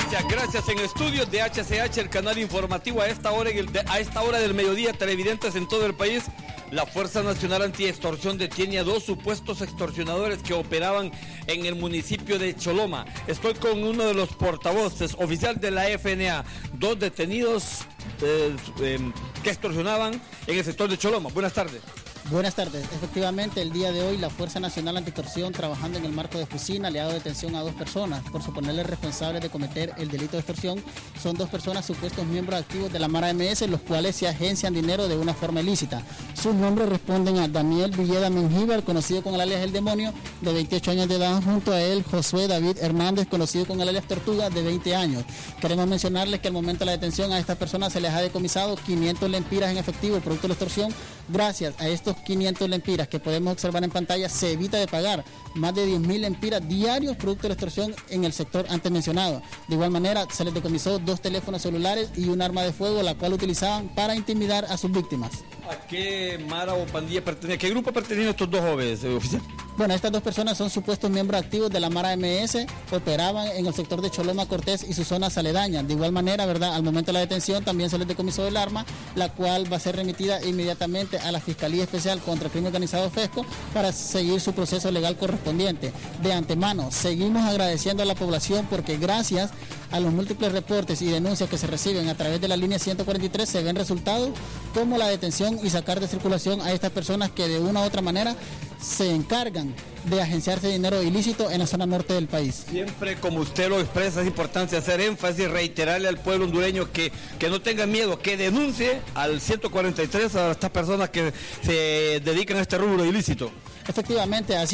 Gracias. En estudios de HCH, el canal informativo a esta hora del mediodía, televidentes en todo el país. La Fuerza Nacional Antiextorsión detiene a 2 supuestos extorsionadores que operaban en el municipio de Choloma. Estoy con uno de los portavoces oficial de la FNA, 2 detenidos que extorsionaban en el sector de Choloma. Buenas tardes. Buenas tardes. Efectivamente, el día de hoy la Fuerza Nacional Antiextorsión, trabajando en el marco de Fusina, le ha dado detención a 2 personas por suponerles responsables de cometer el delito de extorsión. Son 2 personas supuestos miembros activos de la Mara MS, los cuales se agencian dinero de una forma ilícita. Sus nombres responden a Daniel Villeda Mengíbar, conocido con el alias El Demonio, de 28 años de edad, junto a él Josué David Hernández, conocido con el alias Tortuga, de 20 años. Queremos mencionarles que al momento de la detención a estas personas se les ha decomisado 500 lempiras en efectivo, producto de la extorsión. Gracias a estos 500 lempiras que podemos observar en pantalla, se evita de pagar más de 10.000 lempiras diarios producto de la extorsión en el sector antes mencionado. De igual manera, se les decomisó 2 teléfonos celulares y un arma de fuego, la cual utilizaban para intimidar a sus víctimas. ¿A qué mara o pandilla pertenece? ¿A qué grupo pertenecen estos 2 jóvenes, oficial? Bueno, estas 2 personas son supuestos miembros activos de la Mara MS, operaban en el sector de Choloma Cortés y sus zonas aledañas. De igual manera, ¿verdad? Al momento de la detención también se les decomisó el arma, la cual va a ser remitida inmediatamente a la Fiscalía Especial contra el Crimen Organizado FESCO para seguir su proceso legal correspondiente. De antemano, seguimos agradeciendo a la población porque gracias a los múltiples reportes y denuncias que se reciben a través de la línea 143 se ven resultados como la detención y sacar de circulación a estas personas que de una u otra manera se encargan de agenciarse dinero ilícito en la zona norte del país. Siempre, como usted lo expresa, es importante hacer énfasis, reiterarle al pueblo hondureño que no tenga miedo, que denuncie al 143 a estas personas que se dedican a este rubro ilícito. Efectivamente, así